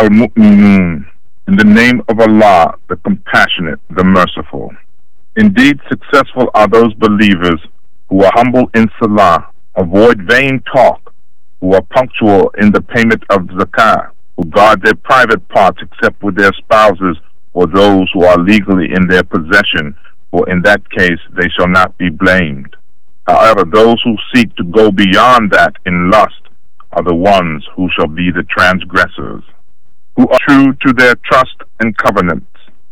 al-Mu'minun. In the name of Allah, the Compassionate, the Merciful. Indeed, successful are those believers who are humble in salah, avoid vain talk, who are punctual in the payment of zakah, who guard their private parts except with their spouses or those who are legally in their possession, for in that case they shall not be blamed. However, those who seek to go beyond that in lust are the ones who shall be the transgressors, who are true to their trust and covenants,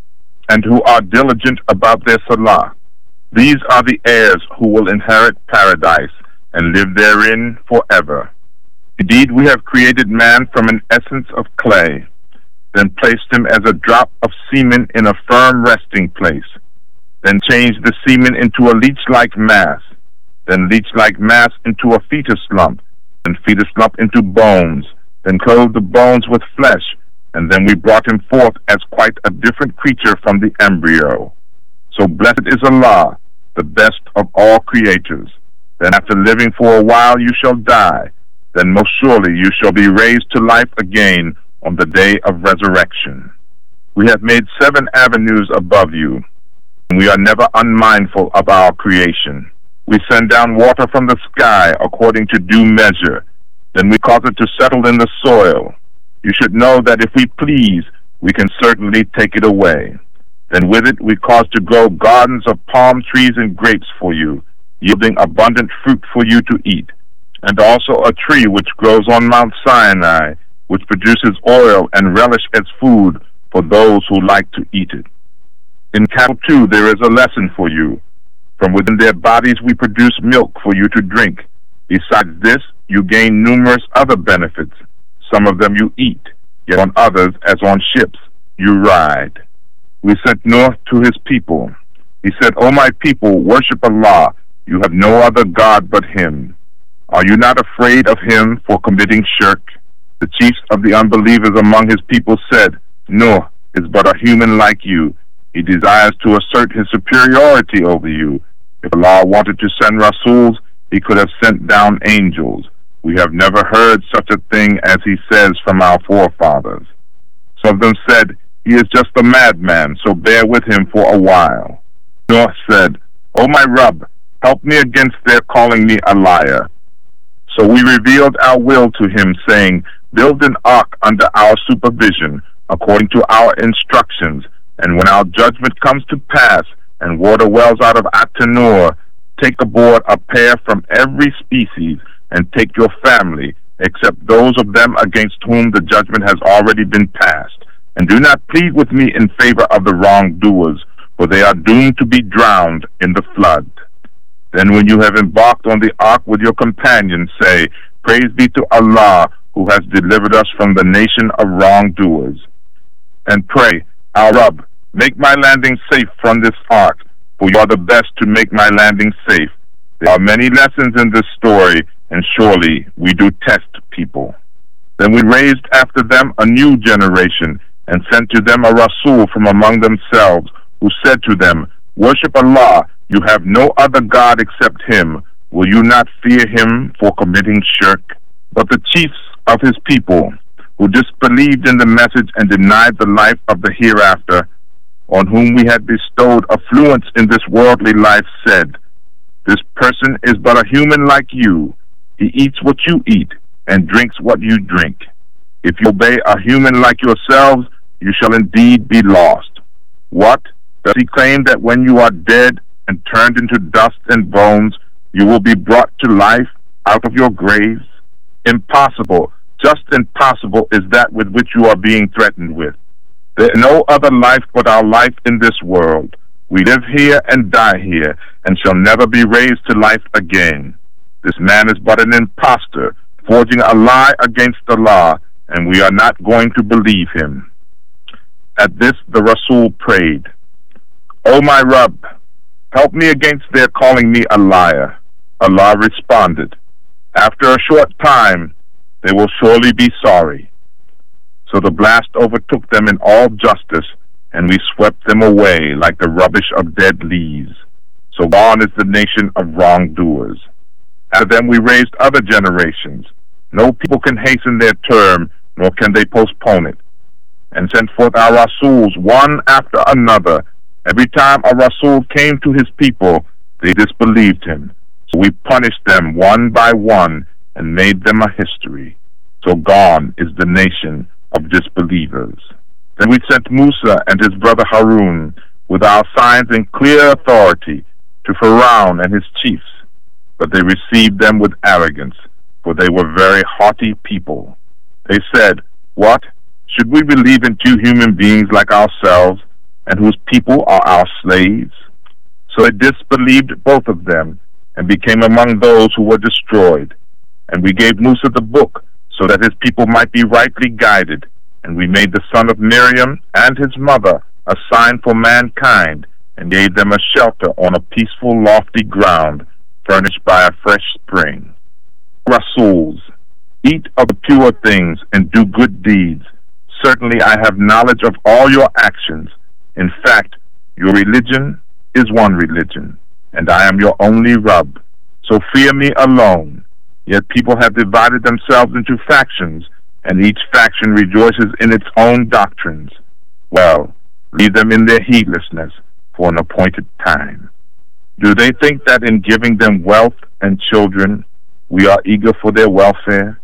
and who are diligent about their salah. These are the heirs who will inherit paradise and live therein forever. Indeed, we have created man from an essence of clay, then placed him as a drop of semen in a firm resting place, then changed the semen into a leech-like mass, then leech-like mass into a fetus lump, then fetus lump into bones, then clothed the bones with flesh, and then we brought him forth as quite a different creature from the embryo. So blessed is Allah, the best of all creators. Then after living for a while you shall die, then most surely you shall be raised to life again on the day of resurrection. We have made 7 avenues above you, and we are never unmindful of our creation. We send down water from the sky according to due measure, then we cause it to settle in the soil. You should know that if we please, we can certainly take it away. Then with it we cause to grow gardens of palm trees and grapes for you, yielding abundant fruit for you to eat, and also a tree which grows on Mount Sinai, which produces oil and relish as food for those who like to eat it. In cattle too there is a lesson for you. From within their bodies we produce milk for you to drink. Besides this, you gain numerous other benefits. Some of them you eat, yet on others, as on ships, you ride. We sent Noah to his people. He said, O my people, worship Allah. You have no other God but Him. Are you not afraid of Him for committing shirk? The chiefs of the unbelievers among his people said, Noah is but a human like you. He desires to assert his superiority over you. If Allah wanted to send Rasuls, He could have sent down angels. We have never heard such a thing as he says from our forefathers. Some of them said, He is just a madman, so bear with him for a while. Noah said, O my Rabb, help me against their calling me a liar. So we revealed our will to him, saying, Build an ark under our supervision, according to our instructions, and when our judgment comes to pass, and water wells out of At-Tanur, take aboard a pair from every species, and take your family, except those of them against whom the judgment has already been passed. And do not plead with me in favor of the wrongdoers, for they are doomed to be drowned in the flood. Then when you have embarked on the ark with your companions, say, Praise be to Allah, who has delivered us from the nation of wrongdoers. And pray, Our Rabb, make my landing safe from this ark, for you are the best to make my landing safe. There are many lessons in this story, and surely we do test people. Then we raised after them a new generation, and sent to them a Rasul from among themselves, who said to them, Worship Allah, you have no other God except Him. Will you not fear Him for committing shirk? But the chiefs of His people, who disbelieved in the message and denied the life of the hereafter, on whom we had bestowed affluence in this worldly life, said, This person is but a human like you. He eats what you eat, and drinks what you drink. If you obey a human like yourselves, you shall indeed be lost. What? Does he claim that when you are dead and turned into dust and bones, you will be brought to life out of your graves? Impossible, just impossible is that with which you are being threatened with. There is no other life but our life in this world. We live here and die here, and shall never be raised to life again. This man is but an impostor, forging a lie against Allah, and we are not going to believe him. At this the Rasul prayed, O my Rabb, help me against their calling me a liar. Allah responded, After a short time, they will surely be sorry. So the blast overtook them in all justice, and we swept them away like the rubbish of dead leaves. So gone is the nation of wrongdoers. After them we raised other generations. No people can hasten their term, nor can they postpone it. and sent forth our Rasuls one after another. Every time a Rasul came to his people, they disbelieved him. So we punished them one by one and made them a history. So gone is the nation of disbelievers. Then we sent Musa and his brother Harun with our signs and clear authority to Pharaoh and his chiefs, but they received them with arrogance, for they were very haughty people. They said, "What? Should we believe in two human beings like ourselves, and whose people are our slaves?" So they disbelieved both of them, and became among those who were destroyed. And we gave Musa the book, so that his people might be rightly guided. And we made the son of Miriam and his mother a sign for mankind, and gave them a shelter on a peaceful, lofty ground, furnished by a fresh spring. Rasuls, eat of the pure things and do good deeds. Certainly I have knowledge of all your actions. In fact, your religion is one religion, and I am your only Rabb. So fear me alone. Yet people have divided themselves into factions, and each faction rejoices in its own doctrines. Well, leave them in their heedlessness for an appointed time. Do they think that in giving them wealth and children, we are eager for their welfare?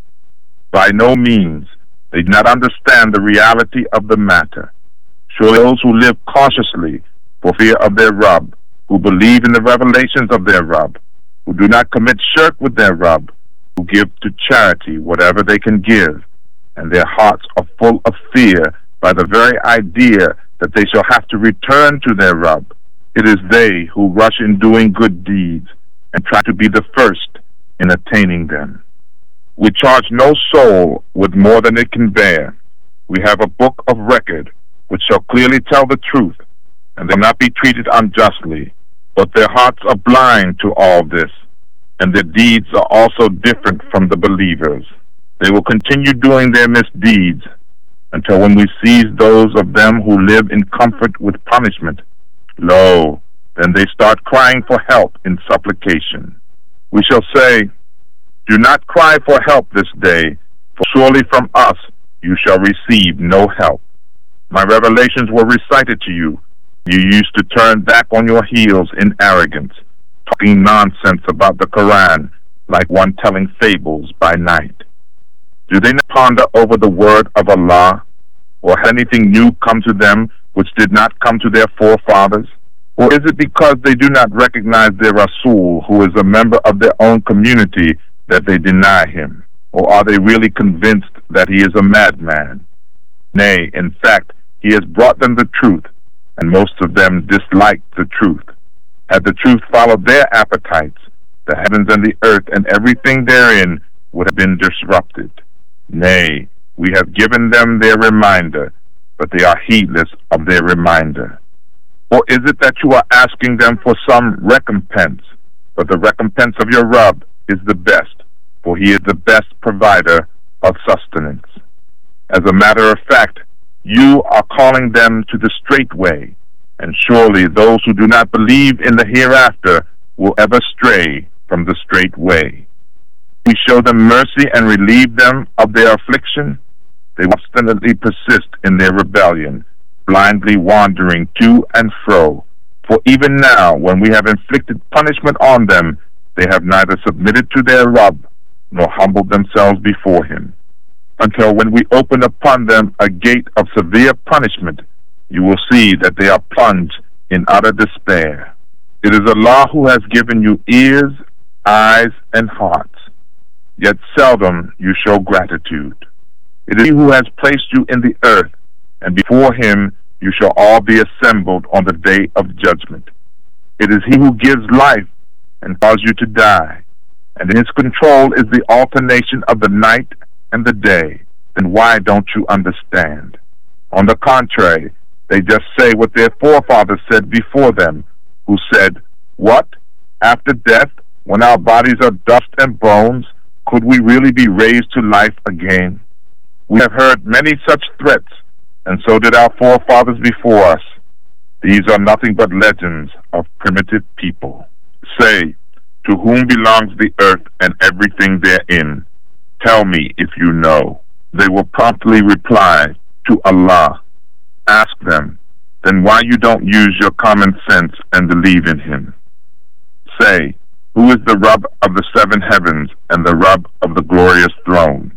By no means. They do not understand the reality of the matter. Surely those who live cautiously for fear of their Rabb, who believe in the revelations of their Rabb, who do not commit shirk with their Rabb, who give to charity whatever they can give, and their hearts are full of fear by the very idea that they shall have to return to their Rabb. It is they who rush in doing good deeds and try to be the first in attaining them. We charge no soul with more than it can bear. We have a book of record which shall clearly tell the truth, and they will not be treated unjustly. But their hearts are blind to all this, and their deeds are also different from the believers. They will continue doing their misdeeds until when we seize those of them who live in comfort with punishment. Lo, then they start crying for help in supplication. We shall say, "Do not cry for help this day, for surely from us you shall receive no help." My revelations were recited to you. You used to turn back on your heels in arrogance, talking nonsense about the Quran like one telling fables by night. Do they not ponder over the word of Allah? Or has anything new come to them which did not come to their forefathers? Or is it because they do not recognize their Rasul, who is a member of their own community, that they deny him? Or are they really convinced that he is a madman? Nay, in fact, he has brought them the truth, and most of them dislike the truth. Had the truth followed their appetites, the heavens and the earth and everything therein would have been disrupted. Nay, we have given them their reminder, but they are heedless of their reminder. Or is it that you are asking them for some recompense? But the recompense of your Rabb is the best, for he is the best provider of sustenance. As a matter of fact, you are calling them to the straight way, and surely those who do not believe in the hereafter will ever stray from the straight way. We show them mercy and relieve them of their affliction. They obstinately persist in their rebellion, blindly wandering to and fro. For even now, when we have inflicted punishment on them, they have neither submitted to their Rabb, nor humbled themselves before him. Until when we open upon them a gate of severe punishment, you will see that they are plunged in utter despair. It is Allah who has given you ears, eyes, and hearts, yet seldom you show gratitude. It is He who has placed you in the earth, and before Him you shall all be assembled on the day of judgment. It is He who gives life and causes you to die, and in His control is the alternation of the night and the day. Then why don't you understand? On the contrary, they just say what their forefathers said before them, who said, "What? After death, when our bodies are dust and bones, could we really be raised to life again?" We have heard many such threats, and so did our forefathers before us. These are nothing but legends of primitive people. Say, to whom belongs the earth and everything therein? Tell me if you know. They will promptly reply, to Allah. Ask them, then why you don't use your common sense and believe in Him? Say, who is the Rabb of the seven heavens and the Rabb of the glorious throne?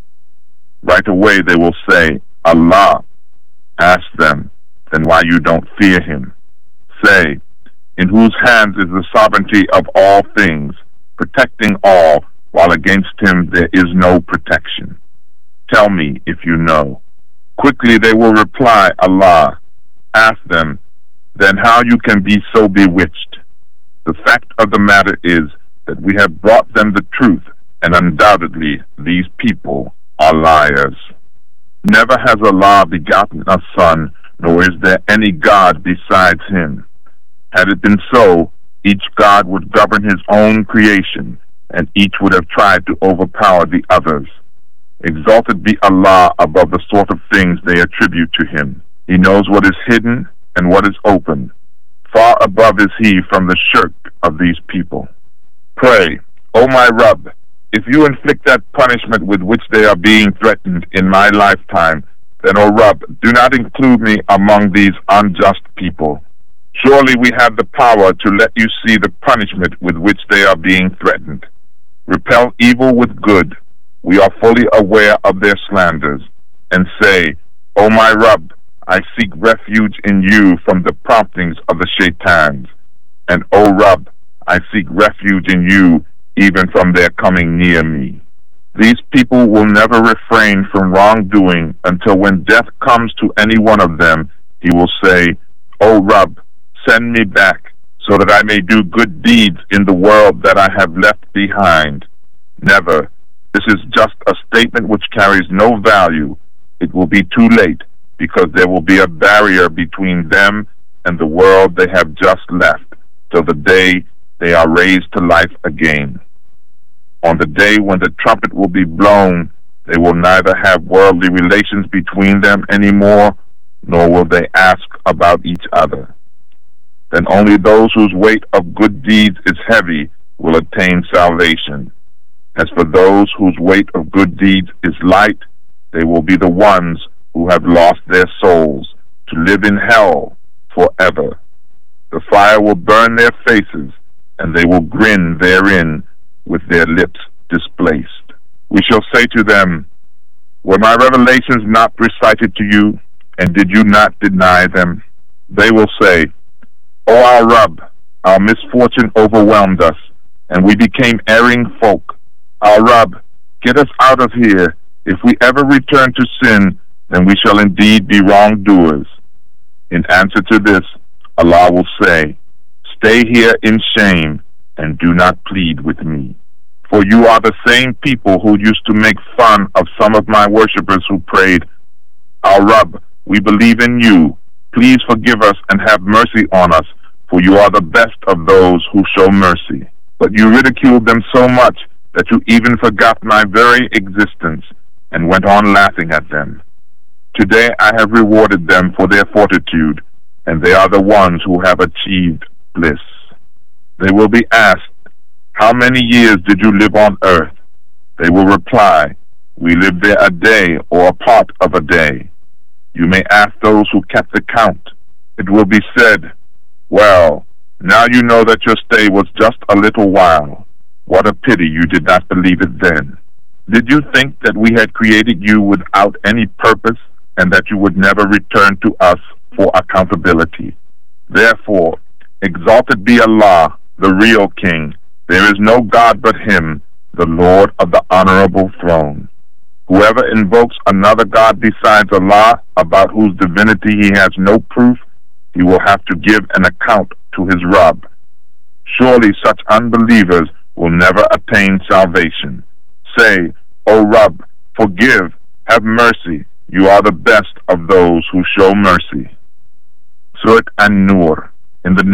Right away they will say, Allah. Ask them, then why you don't fear Him? Say, in whose hands is the sovereignty of all things, protecting all, while against Him there is no protection. Tell me if you know. Quickly they will reply, Allah. Ask them, then how you can be so bewitched? The fact of the matter is that we have brought them the truth, and undoubtedly these people are liars. Never has Allah begotten a son, nor is there any God besides Him. Had it been so, each God would govern his own creation, and each would have tried to overpower the others. Exalted be Allah above the sort of things they attribute to Him. He knows what is hidden and what is open. Far above is He from the shirk of these people. Pray, O my Rabb, if you inflict that punishment with which they are being threatened in my lifetime, then, O Rabb, do not include me among these unjust people. Surely we have the power to let you see the punishment with which they are being threatened. Repel evil with good. We are fully aware of their slanders. And say, O my Rabb, I seek refuge in you from the promptings of the shaitans. And O Rabb, I seek refuge in you even from their coming near me. These people will never refrain from wrongdoing until when death comes to any one of them, he will say, O Rabb, send me back so that I may do good deeds in the world that I have left behind. Never. This is just a statement which carries no value. It will be too late, because there will be a barrier between them and the world they have just left, till the day they are raised to life again. On the day when the trumpet will be blown, they will neither have worldly relations between them anymore, nor will they ask about each other. Then only those whose weight of good deeds is heavy will attain salvation. As for those whose weight of good deeds is light, they will be the ones who have lost their souls, to live in hell forever. The fire will burn their faces, and they will grin therein with their lips displaced. We shall say to them, were my revelations not recited to you, and did you not deny them? They will say, O our Rabb, our misfortune overwhelmed us, and we became erring folk. Our Rabb, get us out of here. If we ever return to sin, then we shall indeed be wrongdoers. In answer to this, Allah will say, stay here in shame, and do not plead with me. For you are the same people who used to make fun of some of my worshippers who prayed, Our Rabb, we believe in you. Please forgive us and have mercy on us, for you are the best of those who show mercy. But you ridiculed them so much that you even forgot my very existence and went on laughing at them. Today I have rewarded them for their fortitude, and they are the ones who have achieved bliss. They will be asked, how many years did you live on earth? They will reply, we lived there a day or a part of a day. You may ask those who kept the count. It will be said, well, now you know that your stay was just a little while. What a pity you did not believe it then. Did you think that we had created you without any purpose, and that you would never return to us for accountability? Therefore, exalted be Allah, the real King. There is no God but Him, the Lord of the honorable throne. Whoever invokes another God besides Allah, about whose divinity he has no proof, he will have to give an account to his Rabb. Surely such unbelievers will never attain salvation. Say, O Rabb, forgive, have mercy. You are the best of those who show mercy. Surat An-Nur. In the